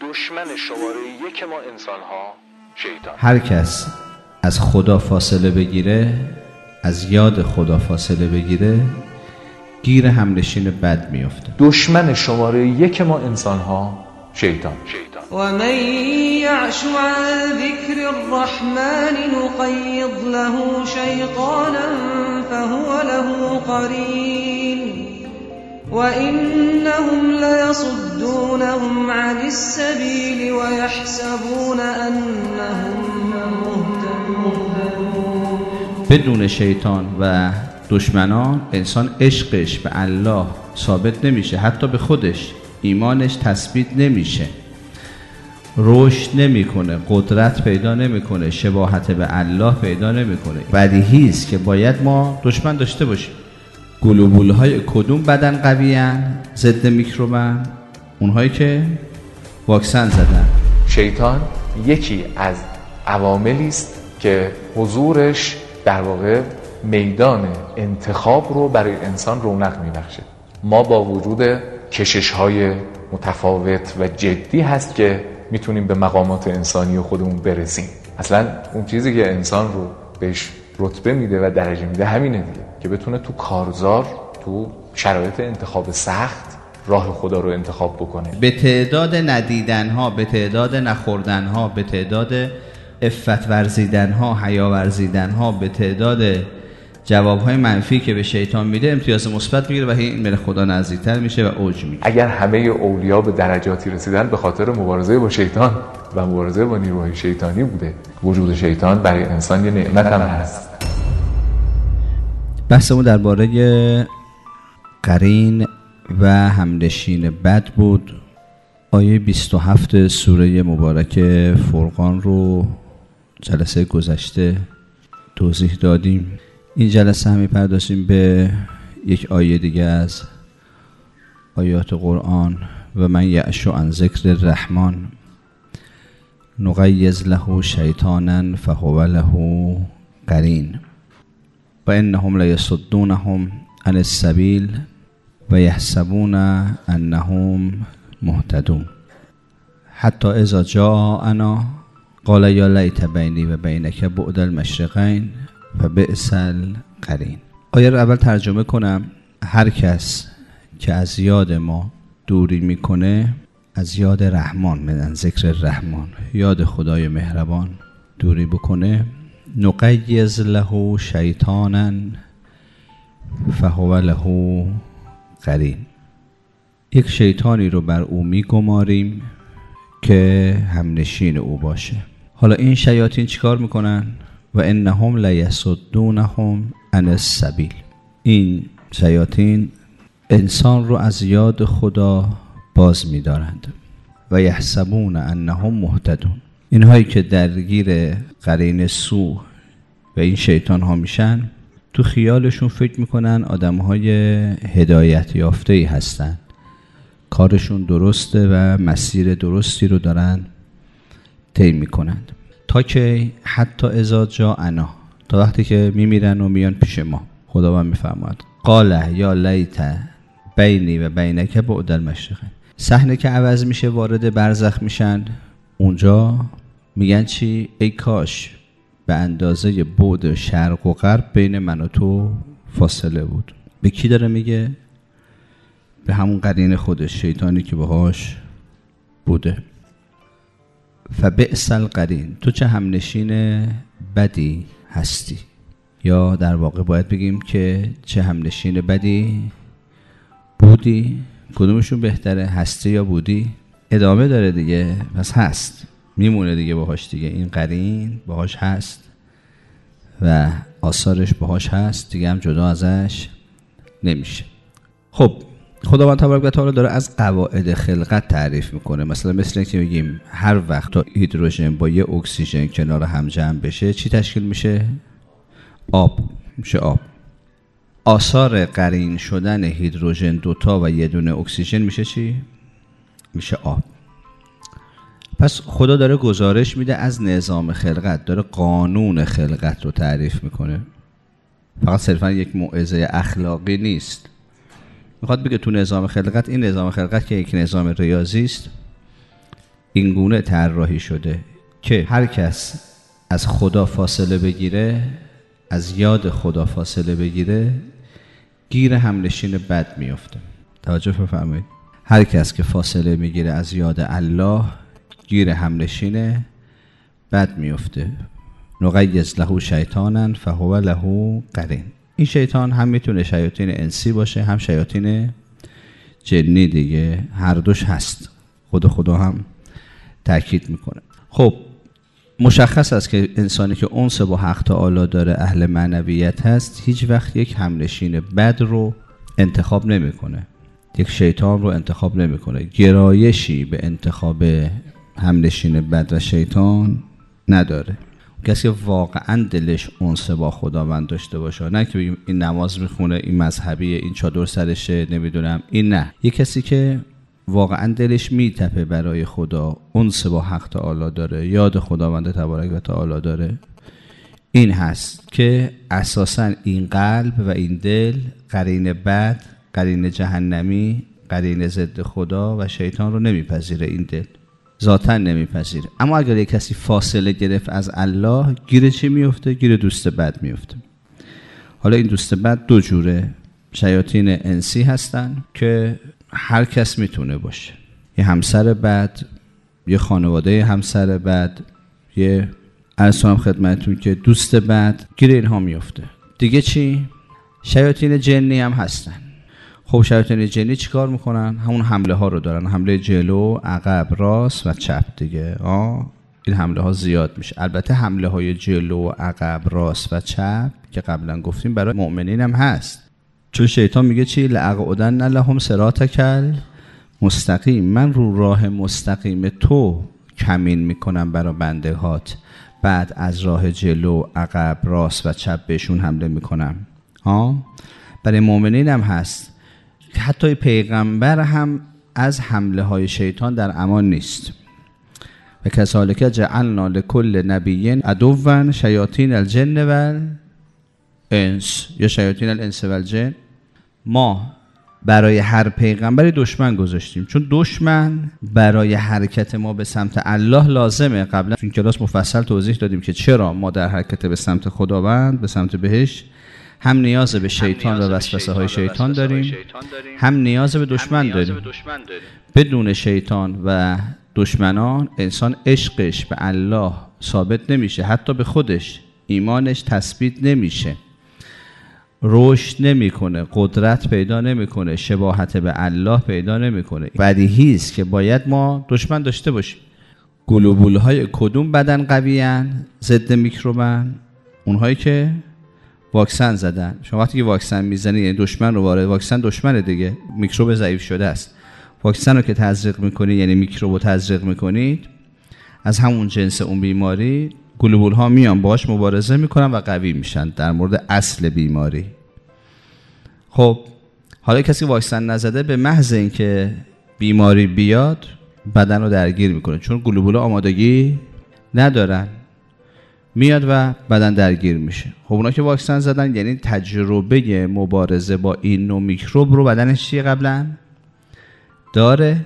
دشمن شماره یک ما انسان ها شیطان. هر کس از خدا فاصله بگیره، از یاد خدا فاصله بگیره، گیر همنشین بد میفته. دشمن شماره یک ما انسان ها شیطان. و من یعش عن ذکر الرحمن نقید له شیطانا فهو له قرین و انهم لیصدونهم عن السبیل و یحسبون انهم مهتدون. بدون شیطان و دشمنان انسان عشقش به الله ثابت نمیشه، حتی به خودش ایمانش تثبیت نمیشه، رشد نمیکنه، قدرت پیدا نمیکنه، شباهت به الله پیدا نمیکنه. بدیهی است که باید ما دشمن داشته باشیم. گلوبول های کدوم بدن قویان ضد میکروبن؟ اونهایی که واکسن زدن. شیطان یکی از عواملی است که حضورش در واقع میدان انتخاب رو برای انسان رونق میبخشه. ما با وجود کشش‌های متفاوت و جدی هست که میتونیم به مقامات انسانی خودمون برسیم. اصلا اون چیزی که انسان رو بهش رتبه میده و درجه میده همینه دیگه، که بتونه تو کارزار، تو شرایط انتخاب سخت راه خدا رو انتخاب بکنه. به تعداد ندیدنها، به تعداد نخوردنها، به تعداد عفت ورزیدنها، حیا ورزیدنها، به تعداد جوابهای منفی که به شیطان میده امتیاز مثبت میگیره و این به خدا نزدیکتر میشه و اوج میگیره. اگر همه اولیا به درجاتی رسیدن به خاطر مبارزه با شیطان و مبارزه با نیروهای شیطانی بوده. وجود شیطان برای انسان یه نعمت هم هست. بحثمون درباره قرین و همنشین بد بود. آیه 27 سوره مبارک فرقان رو جلسه گذشته توضیح دادیم. این جلسه هم می‌پردازیم به یک آیه دیگه از آیات قرآن. و من یعش عن ذکر الرحمن نقید له شیطانا فهو له قرین و انهم لیصدونهم عن السبیل و یحسبون انهم مهتدون حتی اذا جاءنا قال یا لیت بینی و بینک بعد المشرقین فبئس القرین. آیه رو اول ترجمه کنم. هر کس که از یاد ما دوری میکنه، از یاد رحمان، من ذکر رحمان، یاد خدای مهربان دوری بکنه، نقیض له شیطانا فهو له قرین، یک شیطانی رو بر او میگماریم که همنشین او باشه. حالا این شیاطین چیکار میکنن؟ و انهم لیصدونهم عن السبیل. این شیاطین انسان رو از یاد خدا باز می‌دارند. و یحسبون انهم مهتدون. اینهایی که درگیر قرین سو و این شیطان ها میشن، تو خیالشون فکر میکنن آدم‌های هدایت یافته‌ای هستن، کارشون درسته و مسیر درستی رو دارن طی میکنند. تا که حتی اذا جاءنا، تا وقتی که میمیرن و میان پیش ما. خداوند میفرماید قال یا لیت بینی و بینک بعد المشرقین. صحنه که عوض میشه، وارد برزخ میشن. اونجا میگن چی؟ ای کاش به اندازه بعد شرق و غرب بین من و تو فاصله بود. به کی داره میگه؟ به همون قرین خودش، شیطانی که باهاش بوده. فبئس القرین. تو چه همنشین بدی هستی، یا در واقع باید بگیم که چه همنشین بدی بودی. کدومشون بهتره، هستی یا بودی؟ ادامه داره دیگه، پس هست، میمونه دیگه باهاش دیگه. این قرین باهاش هست و آثارش باهاش هست دیگه، هم جدا ازش نمیشه. خب خداوند تبارک و تعالی داره از قواعد خلقت تعریف میکنه. مثلا مثل اینکه بگیم هر وقت تا هیدروژن با یه اکسیژن کنار هم جمع بشه چی تشکیل میشه؟ آب میشه. آب. آثار قرین شدن هیدروژن دوتا و یه دونه اکسیژن میشه چی؟ میشه آب. پس خدا داره گزارش میده از نظام خلقت، داره قانون خلقت رو تعریف میکنه. فقط صرفا یک موعظه اخلاقی نیست. میخواد بگه تو نظام خلقت، این نظام خلقت که یک نظام ریاضی است، این گونه طراحی شده که هر کس از خدا فاصله بگیره، از یاد خدا فاصله بگیره، گیر همنشین بد میفته. توجه بفرمایید. هر کس که فاصله میگیره از یاد الله، گیر همنشین بد میفته. نقیض له شیطانا فهو له قرین. این شیطان هم میتونه شیاطین انسی باشه، هم شیاطین جنی دیگه، هر دوش هست. خدا هم تاکید میکنه. خب مشخص است که انسانی که انس با حق تعالی داره، اهل معنویت هست، هیچ وقت یک همنشین بد رو انتخاب نمیکنه، یک شیطان رو انتخاب نمیکنه. گرایشی به انتخاب همنشین بد و شیطان نداره. کسی که واقعا دلش انس با خداوند داشته باشه، نه که بگیم این نماز میخونه، این مذهبیه، این چادر سرشه، نمیدونم، این نه. یک کسی که واقعا دلش میتپه برای خدا، انس با حق تعالی داره، یاد خداوند تبارک و تعالی داره، این هست که اساسا این قلب و این دل قرین بد، قرین جهنمی، قرین ضد خدا و شیطان رو نمیپذیره. این دل ذاتاً نمیپذیره. اما اگر یک کسی فاصله گرفت از الله، گیر چی میفته؟ گیر دوست بد میفته. حالا این دوست بد دو جوره. شیاطین انسی هستن که هر کس میتونه باشه، یه همسر بد، یه خانواده همسر بد، یه ارسانم خدمتون که دوست بد، گیر اینها میفته. دیگه چی؟ شیاطین جنی هم هستن. خب شیاطین جنی چی کار میکنن؟ همون حمله ها رو دارن، حمله جلو، عقب، راست و چپ دیگه. این حمله ها زیاد میشه. البته حمله های جلو، عقب، راست و چپ که قبلا گفتیم برای مؤمنین هم هست. چون شیطان میگه چی؟ لأقعدن لهم صراطک مستقیم، من رو راه مستقیم تو کمین میکنم برای بنده هات، بعد از راه جلو، عقب، راست و چپ بهشون حمله میکنم. برای مؤمنین هم هست. حتی پیغمبر هم از حمله های شیطان در امان نیست. و کذالک جعلنا لکل نبی عدوا شیاطین الجن و انس، یا شیاطین الانس و الجن. ما برای هر پیغمبری دشمن گذاشتیم، چون دشمن برای حرکت ما به سمت الله لازمه. قبلا تو این کلاس مفصل توضیح دادیم که چرا ما در حرکت به سمت خداوند، به سمت بهشت، هم نیاز به شیطان و وسوسه های شیطان داریم، هم نیاز به دشمن داریم. بدون شیطان و دشمنان انسان عشقش به الله ثابت نمیشه، حتی به خودش ایمانش تثبیت نمیشه، رشد نمیکنه، قدرت پیدا نمیکنه، شباهت به الله پیدا نمیکنه. بدیهی است که باید ما دشمن داشته باشیم. گلوبول های کدوم بدن قویان ضد میکروبن؟ اونهایی که واکسن زدن. شما وقتی که واکسن میزنید، یعنی دشمن رو وارد، واکسن دشمن دیگه، میکروب ضعیف شده است. واکسن رو که تزریق میکنید، یعنی میکروب رو تزریق میکنید، از همون جنس اون بیماری گلوبول ها میان باهاش مبارزه میکنن و قوی میشن در مورد اصل بیماری. خب حالا کسی واکسن نزده به محض اینکه بیماری بیاد بدن رو درگیر میکنه، چون گلوبول ها آمادگی ندارن، میاد و بدن درگیر میشه. خب اونا که واکسن زدن یعنی تجربه مبارزه با این نوع میکروب رو بدنش چیه قبلا داره،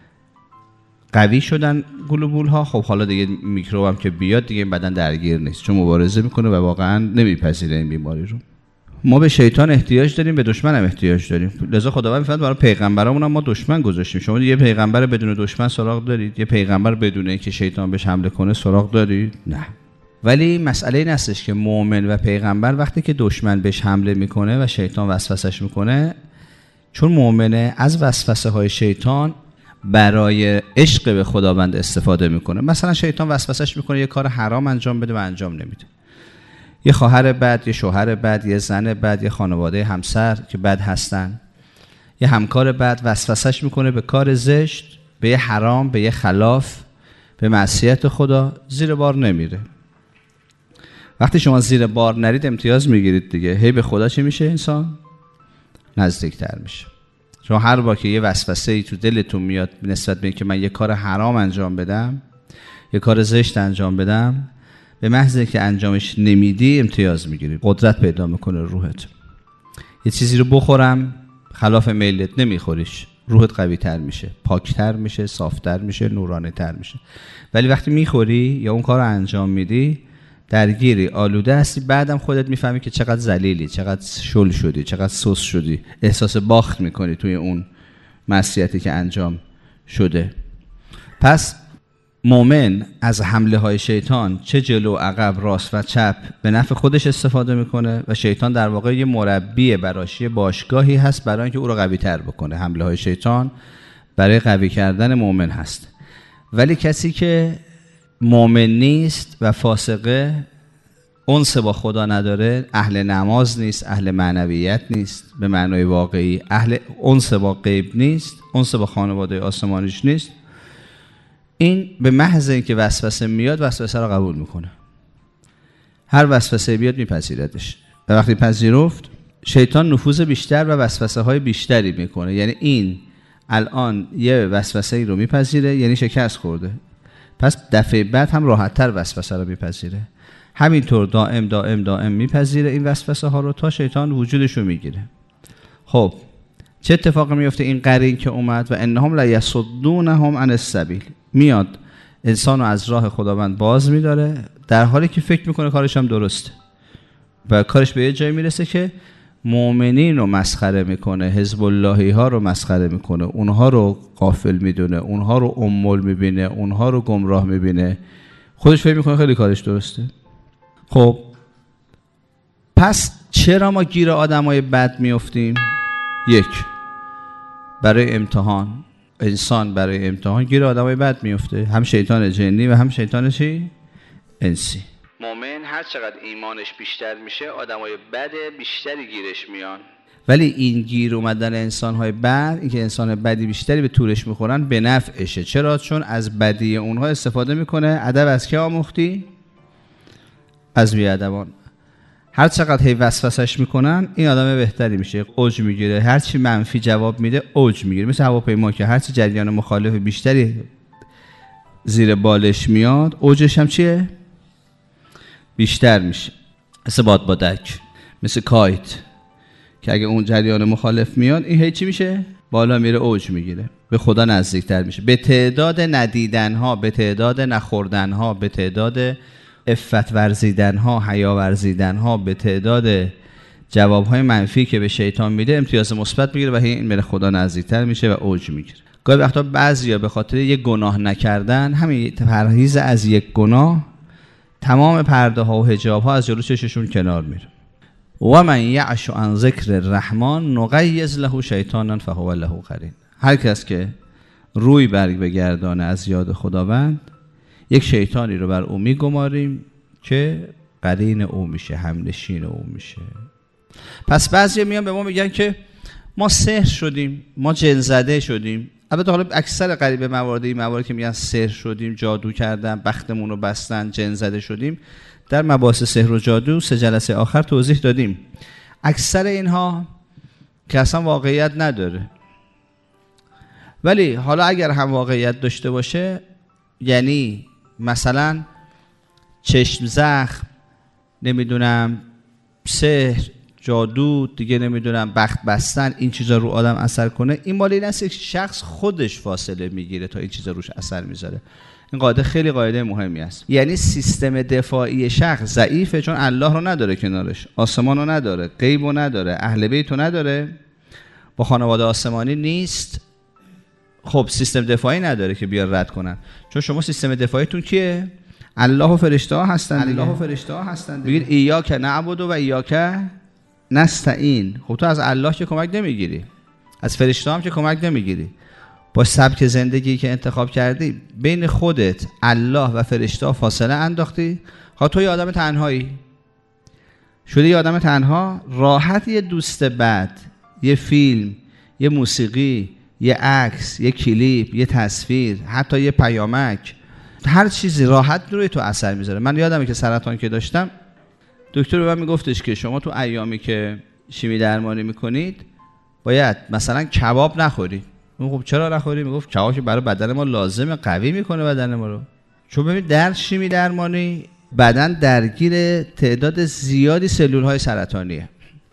قوی شدن گلوبول ها. خب حالا دیگه میکروب هم که بیاد دیگه بدن درگیر نیست، چون مبارزه میکنه و واقعا نمیپذیره این بیماری رو. ما به شیطان احتیاج داریم، به دشمن هم احتیاج داریم. لذا خداوند میفرماید برای پیغمبرامون هم ما دشمن گذاشتیم. شما یه پیغمبر بدون دشمن سراغ دارید؟ یه پیغمبر بدون اینکه شیطان بهش حمله کنه سراغ دارید؟ نه. ولی مسئله این هستش که مؤمن و پیغمبر وقتی که دشمن بهش حمله میکنه و شیطان وسوسش میکنه، چون مؤمنه، از وسوسه های شیطان برای عشق به خداوند استفاده میکنه. مثلا شیطان وسوسش میکنه یه کار حرام انجام بده و انجام نمیده، یه خواهر بد، یه شوهر بد، یه زن بد، یه خانواده همسر که بد هستن، یه همکار بد وسوسش میکنه به کار زشت، به یه حرام، به یه خلاف، به معصیت خدا. زیر بار نمیره. وقتی شما زیر بار نرید امتیاز میگیرید دیگه. هی به خدا چی میشه؟ انسان نزدیکتر میشه. شما هر بار که یه وسوسه ای تو دلتون میاد نسبت به اینکه من یه کار حرام انجام بدم، یه کار زشت انجام بدم، به محض اینکه انجامش نمیدی امتیاز میگیری، قدرت پیدا میکنه روحت. یه چیزی رو بخورم خلاف میلت نمیخوریش، روحت قوی تر میشه، پاکتر میشه، صافتر میشه، نورانی تر میشه. ولی وقتی میخوری یا اون کار رو انجام میدی درگیری، آلوده هستی، بعدم خودت میفهمی که چقدر ذلیلی، چقدر شل شدی، چقدر سوس شدی، احساس باخت میکنی توی اون معصیتی که انجام شده. پس مؤمن از حمله های شیطان چه جلو، عقب، راست و چپ به نفع خودش استفاده میکنه و شیطان در واقع یه مربی براش، یه باشگاهی هست برای اینکه او رو قوی تر بکنه. حمله های شیطان برای قوی کردن مؤمن هست. ولی کسی که مؤمن نیست و فاسقه، انس با خدا نداره، اهل نماز نیست، اهل معنویت نیست به معنای واقعی، اهل انس با غیب نیست، انس با خانواده آسمانیش نیست، این به محض اینکه وسوسه میاد وسوسه رو قبول میکنه. هر وسوسه بیاد میپذیردش و وقتی پذیرفت شیطان نفوذ بیشتر و وسوسه های بیشتری میکنه. یعنی این الان یه وسوسه ای رو میپذیره، یعنی شکست خورده، پس دفعه بعد هم راحت‌تر وسوسه رو میپذیره. همینطور دائم دائم دائم میپذیره این وسوسه ها رو تا شیطان وجودش رو میگیره. خب چه اتفاقی میفته؟ این قرین که اومد و انهم لا یصدونهم عن السبیل، میاد انسان رو از راه خداوند باز میداره در حالی که فکر میکنه کارش هم درسته و کارش به یه جایی میرسه که مؤمنین رو مسخره میکنه، حزب اللهی ها رو مسخره میکنه، اونها رو غافل میدونه، اونها رو امول میبینه، اونها رو گمراه میبینه، خودش فکر میکنه خیلی کارش درسته. خب پس چرا ما گیر آدمای بد میافتیم؟ یک، برای امتحان. انسان برای امتحان گیر آدمای بد میفته، هم شیطان جنی و هم شیطان چی؟ انسی. مؤمن هر چقدر ایمانش بیشتر میشه آدمای بد بیشتری گیرش میان. ولی این گیر اومدن انسان‌های بد، اینکه انسان بدی بیشتری به طورش میخورن، به نفعشه. چرا؟ چون از بدی اونها استفاده میکنه. ادب از کی آموختی؟ از بیادبان. هر چقدر هی وسوسش میکنن این آدم بهتری میشه، اوج میگیره. هر چی منفی جواب میده اوج میگیره. مثل هواپیما که هر چی جریان مخالف بیشتری زیر بالش میاد اوجش هم چیه؟ بیشتر میشه. مثل بادبادک، مثل کایت که اگه اون جریان مخالف میاد این هی چی میشه؟ بالا میره، اوج میگیره، به خدا نزدیکتر میشه. به تعداد ندیدنها، به تعداد نخوردنها، به تعداد عفت ورزیدنها، حیا ورزیدنها، به تعداد جوابهای منفی که به شیطان میده امتیاز مثبت میگیره و این به خدا نزدیکتر میشه و اوج میگیره. گاهی وقتا بعضیا به خاطر یک گناه نکردن، همین پرهیز از یک گناه، تمام پرده ها و حجاب ها از جلو چششون کنار میره. و من یعش عن ذکر الرحمن نقیض له شیطانا فهو له قرین. هر کس که روی برگ بگردانه از یاد خداوند، یک شیطانی رو بر او میگماریم که قرین او میشه، همنشین او میشه. پس بعضی میان به ما میگن که ما سحر شدیم، ما جن زده شدیم. البته حالا اکثر قریب مواردی که میگن سحر شدیم، جادو کردن، بختمون رو بستن، جن زده شدیم، در مباحث سحر و جادو 3 جلسه آخر توضیح دادیم. اکثر اینها که اصلا واقعیت نداره. ولی حالا اگر هم واقعیت داشته باشه، یعنی مثلا چشم زخم، نمیدونم سحر، جادو، دیگه نمیدونم بخت بستن، این چیزا رو آدم اثر کنه، این مال این است که شخص خودش فاصله میگیره تا این چیزا روش اثر میذاره. این قاعده خیلی قاعده مهمی است. یعنی سیستم دفاعی شخص ضعیفه، چون الله رو نداره کنارش، آسمان رو نداره، غیب رو نداره، اهل بیت رو نداره، با خانواده آسمانی نیست. خب سیستم دفاعی نداره که بیار رد کنن. چون شما سیستم دفاعیتون کیه؟ الله و فرشته ها هستن. الله و فرشته ها هستن. بگید ایاک نعبد و ایاک نستعین. خب تو از الله که کمک نمیگیری، از فرشته هم که کمک نمیگیری. با سبک زندگی که انتخاب کردی بین خودت، الله و فرشته ها فاصله انداختی. خب تو یه آدم تنهایی شدی، یه آدم تنها راحت یه دوست بد، یه فیلم، یه موسیقی، یه عکس، یه کلیپ، یه تصویر، حتی یه پیامک، هر چیزی راحت روی تو اثر میذاره. من یادمه که سرطان که داشتم، دکتر به من میگفتش که شما تو ایامی که شیمی درمانی میکنید باید مثلا کباب نخورید. خب چرا نخوری؟ میگفت کباب که برای بدن ما لازمه، قوی میکنه بدن ما رو. چون ببین در شیمی درمانی بدن درگیر تعداد زیادی سلول های سرطانیه.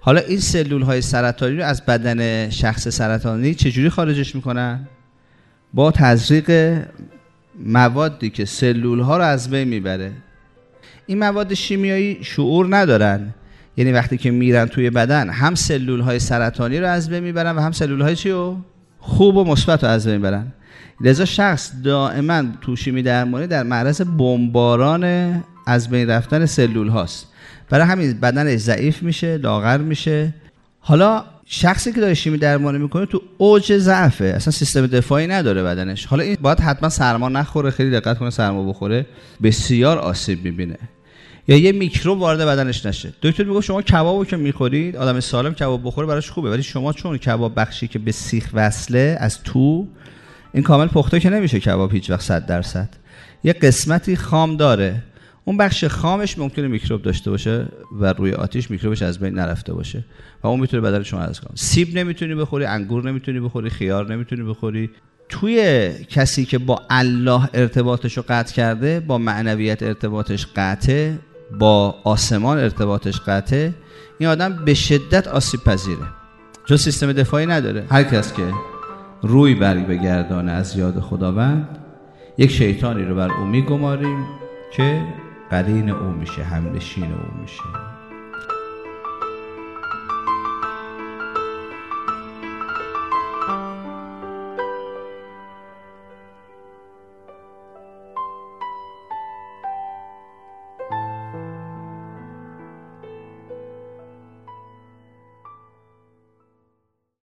حالا این سلول های سرطانی رو از بدن شخص سرطانی چجوری خارجش میکنن؟ با تزریق موادی که سلول ها رو از بین میبره. این مواد شیمیایی شعور ندارن، یعنی وقتی که میرن توی بدن هم سلول های سرطانی رو از بین میبرن و هم سلول های چی رو؟ خوب و مثبت رو از بین میبرن. لذا شخص دائما تو شیمی درمانی در معرض بمباران از بین رفتن سلول هاست، برای همین بدنش ضعیف میشه، لاغر میشه. حالا شخصی که داره شیمی درمانی میکنه تو اوج ضعفه، اصلا سیستم دفاعی نداره بدنش. حالا این باید حتما سرما نخوره، خیلی دقت کنه، سرما بخوره بسیار آسیب میبینه، یا یه میکروب وارد بدنش نشه. دکتر میگه شما کبابو که میخورید، آدم سالم کباب بخوره براش خوبه، ولی شما چون کباب بخشی که به سیخ وصله از تو، این کامل پخته که نمیشه کباب هیچ وقت 100%. یه قسمتی خام داره، اون بخش خامش ممکنه میکروب داشته باشه و روی آتیش میکروبش از بین نرفته باشه و اون میتونه بدن شما از کنه. سیب نمیتونی بخوری، انگور نمیتونی بخوری، خیار نمیتونی بخوری. توی کسی که با الله ارتباطش رو قطع کرده، با معنویت ارتباطش قطعه، با آسمان ارتباطش قطعه، این آدم به شدت آسیب پذیره، چون سیستم دفاعی نداره. هر کس که روی بگردانه از یاد خداوند، یک شیطانی رو بر او میگماریم که قرین او میشه، همنشین او میشه.